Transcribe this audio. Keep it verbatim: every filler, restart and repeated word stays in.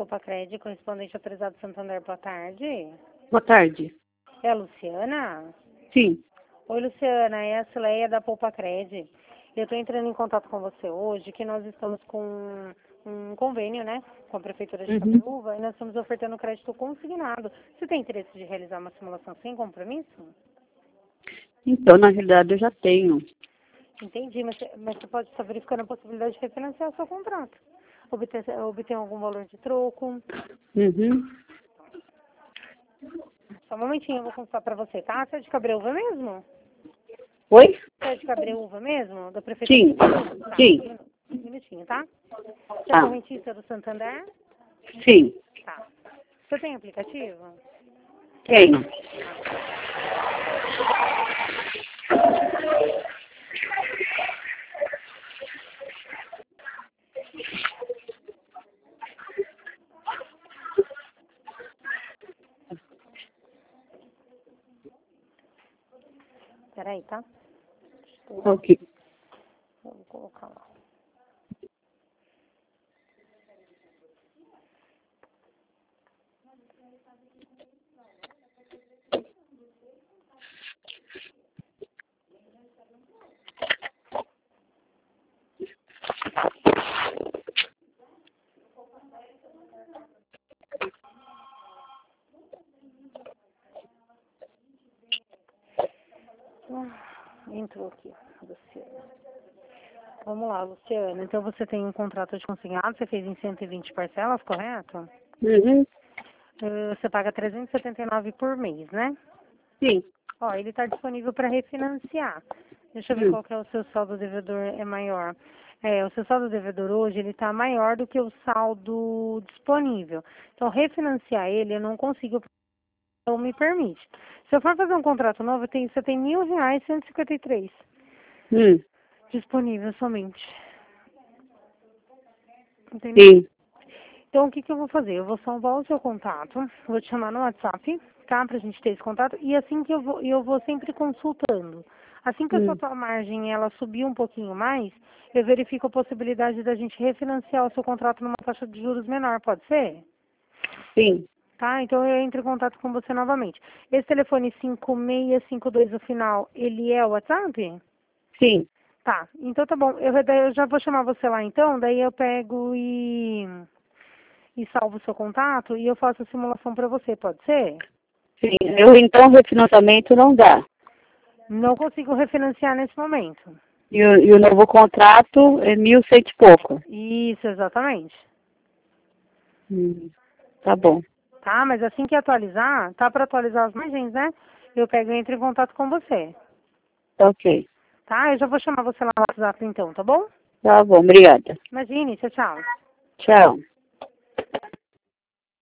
Poupa-Cred, correspondente autorizado Santander, boa tarde. Boa tarde. É a Luciana? Sim. Oi, Luciana, é a Cileia da Poupa-Cred. Eu estou entrando em contato com você hoje, que nós estamos com um convênio, né, com a Prefeitura de Uhum. Cabreúva, e nós estamos ofertando crédito consignado. Você tem interesse de realizar uma simulação sem compromisso? Então, na realidade, eu já tenho. Entendi, mas, mas você pode estar verificando a possibilidade de refinanciar o seu contrato. Obter, obter algum valor de troco. Uhum. Só um momentinho, eu vou consultar para você, tá? Você é de Cabreúva mesmo? Oi? Você é de Cabreúva mesmo? Da Prefeitura? Sim. Tá, Sim. um minutinho, tá? Você é Ah, correntista do Santander? sim. Tá. Você tem aplicativo? Tenho. Peraí, tá? Ok. Eu vou colocar lá. Ah, entrou aqui, Luciana. Vamos lá, Luciana. Então você tem um contrato de consignado, você fez em cento e vinte parcelas, correto? Uhum. Eh, Você paga trezentos e setenta e nove por mês, né? Sim. Ó, ele está disponível para refinanciar. Deixa eu ver Hum. qual que é o seu saldo devedor é maior. É, o seu saldo devedor hoje, ele está maior do que o saldo disponível. Então, refinanciar ele, eu não consigo, não me permite. Se eu for fazer um contrato novo, tem, você tem mil reais, cento e cinquenta e três Hum. disponível somente. Entendeu? Sim. Então, o que, que eu vou fazer? Eu vou salvar o seu contato, vou te chamar no WhatsApp, tá? Pra gente ter esse contato. E assim que eu vou, eu vou sempre consultando. Assim que a sua Hum. tua margem ela subir um pouquinho mais, eu verifico a possibilidade da gente refinanciar o seu contrato numa taxa de juros menor, pode ser? Sim. Tá? Então eu entro em contato com você novamente. Esse telefone cinco seis cinco dois no final, ele é o WhatsApp? Sim. Tá, então tá bom. Eu, daí eu já vou chamar você lá então, daí eu pego e e salvo o seu contato e eu faço a simulação para você, pode ser? Sim. Eu, então, refinanciamento não dá. Não consigo refinanciar nesse momento. E o, e o novo contrato é mil cento e pouco. Isso, exatamente. Hum. Tá bom. Tá, mas assim que atualizar, tá para atualizar as margens, né? Eu pego e entro em contato com você. Tá ok. Tá? Eu já vou chamar você lá no WhatsApp então, tá bom? Tá bom. Obrigada. Imagine, tchau, tchau. Tchau.